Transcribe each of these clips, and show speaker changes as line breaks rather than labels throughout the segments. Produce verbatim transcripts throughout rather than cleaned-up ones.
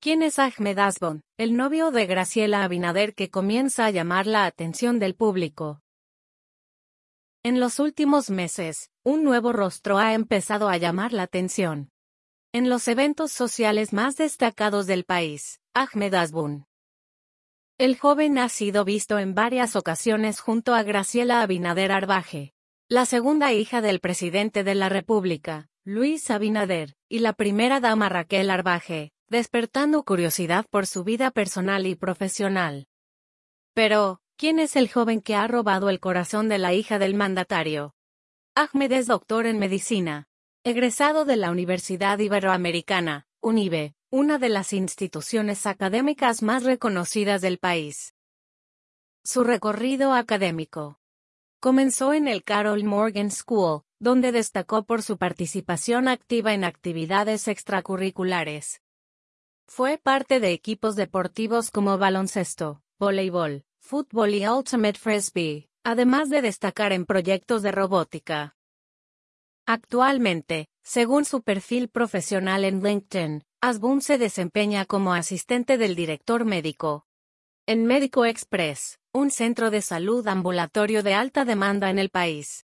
¿Quién es Ahmed Asbun, el novio de Graciela Abinader que comienza a llamar la atención del público? En los últimos meses, un nuevo rostro ha empezado a llamar la atención. En los eventos sociales más destacados del país, Ahmed Asbun. El joven ha sido visto en varias ocasiones junto a Graciela Abinader Arbaje, la segunda hija del presidente de la República, Luis Abinader, y la primera dama Raquel Arbaje, despertando curiosidad por su vida personal y profesional. Pero, ¿quién es el joven que ha robado el corazón de la hija del mandatario? Ahmed es doctor en medicina, egresado de la Universidad Iberoamericana, UNIBE, una de las instituciones académicas más reconocidas del país. Su recorrido académico comenzó en el Carol Morgan School, donde destacó por su participación activa en actividades extracurriculares. Fue parte de equipos deportivos como baloncesto, voleibol, fútbol y Ultimate Frisbee, además de destacar en proyectos de robótica. Actualmente, según su perfil profesional en LinkedIn, Asbun se desempeña como asistente del director médico en Médico Express, un centro de salud ambulatorio de alta demanda en el país.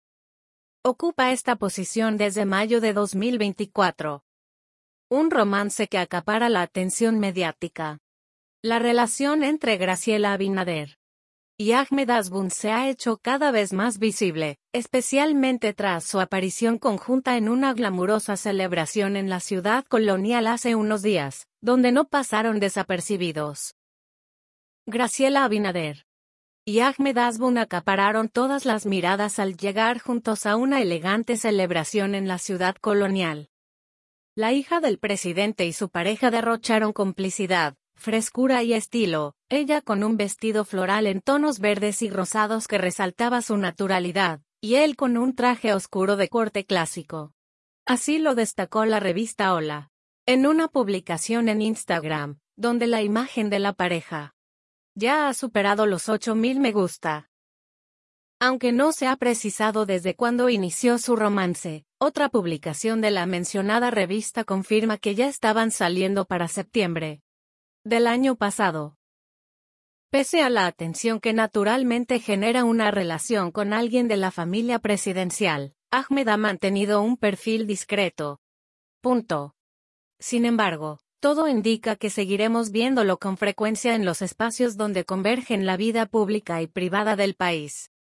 Ocupa esta posición desde mayo de dos mil veinticuatro. Un romance que acapara la atención mediática. La relación entre Graciela Abinader y Ahmed Asbun se ha hecho cada vez más visible, especialmente tras su aparición conjunta en una glamurosa celebración en la ciudad colonial hace unos días, donde no pasaron desapercibidos. Graciela Abinader y Ahmed Asbun acapararon todas las miradas al llegar juntos a una elegante celebración en la ciudad colonial. La hija del presidente y su pareja derrocharon complicidad, frescura y estilo, ella con un vestido floral en tonos verdes y rosados que resaltaba su naturalidad, y él con un traje oscuro de corte clásico. Así lo destacó la revista Hola, en una publicación en Instagram, donde la imagen de la pareja ya ha superado los ocho mil me gusta. Aunque no se ha precisado desde cuándo inició su romance, otra publicación de la mencionada revista confirma que ya estaban saliendo para septiembre del año pasado. Pese a la atención que naturalmente genera una relación con alguien de la familia presidencial, Ahmed ha mantenido un perfil discreto. Punto. Sin embargo, todo indica que seguiremos viéndolo con frecuencia en los espacios donde convergen la vida pública y privada del país.